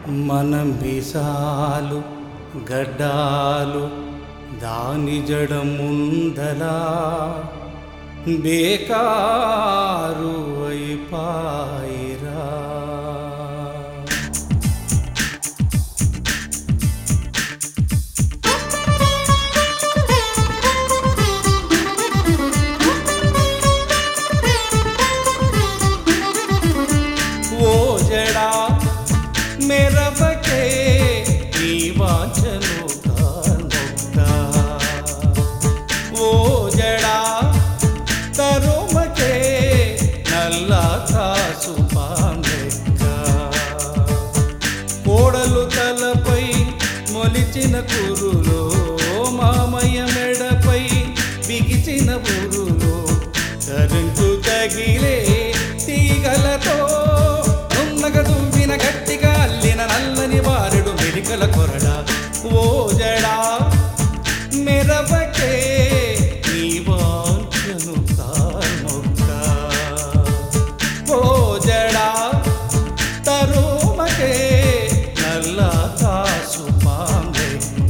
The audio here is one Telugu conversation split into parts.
మనం మీసాలు గడ్డాలు దాని జడ ముందలా బేకారు అయిపాయిరా. ఓ జడా మెరవకే నీ వాంఛను కానొక్కా. ఓ జడా తరుమకే నల్ల కాసు పాండెక్క. కోడలు తలపై మొలిచిన కురులో మామయ్య మెడపై బిగిచిన ఊరులో కరెంటు తగిలే తీగలతో దువ్విన గట్టిగా అల్లిన నల్లని బారెడు మెలికల కొరడా. ఓ జడా మెరవకే నీ వాంఛను కానొక్కా. ఓ జడా తరుమకే నల్ల కాసు పాండెక్క.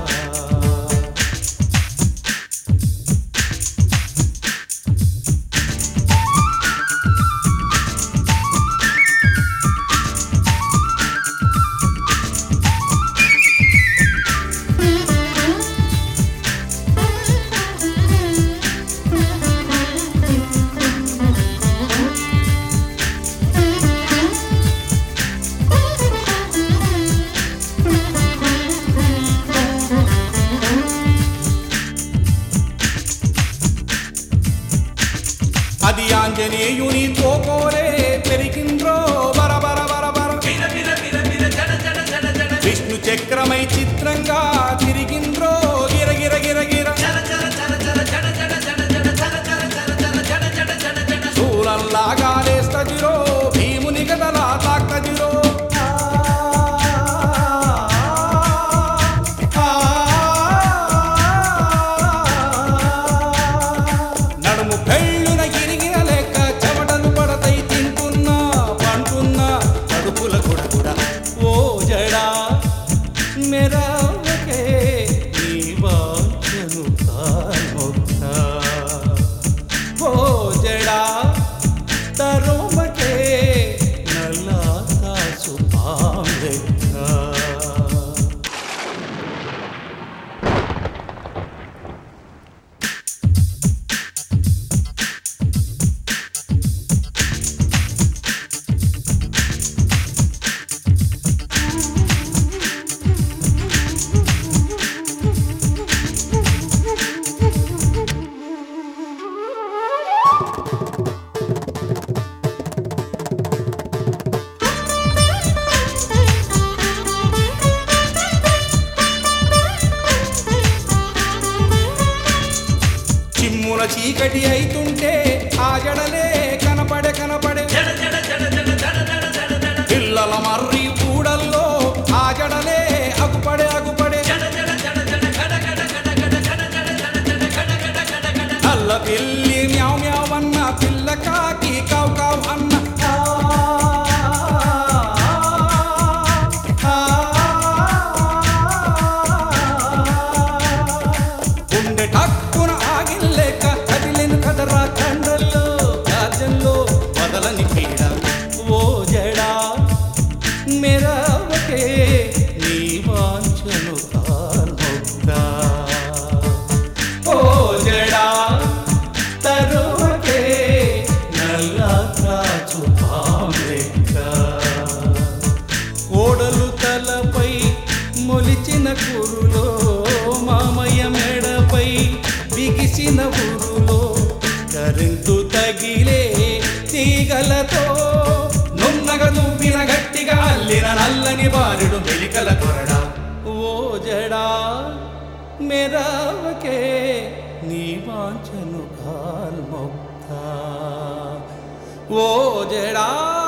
అది ఆంజనేయుని తోకోలే పెరిగింద్రో బర బర బర బర. విష్ణు చక్రమై చిత్రంగా తిరిగింద్రో గిర గిర గిర గిర. శూలంలాగా లేస్తదిరో భీముని గదలా తాక్తదిరో. నడుము పెళ్ళున గిరిగిన లెక్క చెమటలు పడతై తింటున్నా పంటున్నా కడుపుల కూడా. ఓ జడా మెరవకే నీ వాంఛను కానొక్కా. ఓ జడా తరుమకే నల్ల కాసు పాండెక్క. చిమ్మున చీకటి అయితుంటే ఆ జడలే కనపడే కనపడే. పిల్లల మర్రి కూడల్లో ఆ జడలే అగుపడే అగుపడే. నల్ల పిల్లి మ్యావ్ మ్యావ్ అన్న పిల్ల కాకి కావ్ కావ్ అన్న. గుండె టక్కున ఆగిల్లేక కదిలిన కదరా కండల్లో రాజ్యంలో వదలని పీడ. ఓ జడా మెరవకే నీ వాంఛను కానొక్కా. ఓ జడా తరుమకే నల్ల కాసు పాండెక్క. కోడలు తలపై మొలిచిన కురులో మామయ్య మెడపై బిగిసిన ఊరులో కరెంటు తగిలే తీగలతో నున్నగ దువ్విన గట్టిగా అల్లిన నల్లని బారెడు మెలికల కొరడా. ఓ జడా మెరవకే నీ వాంఛను కానొక్కా. ఓ జడా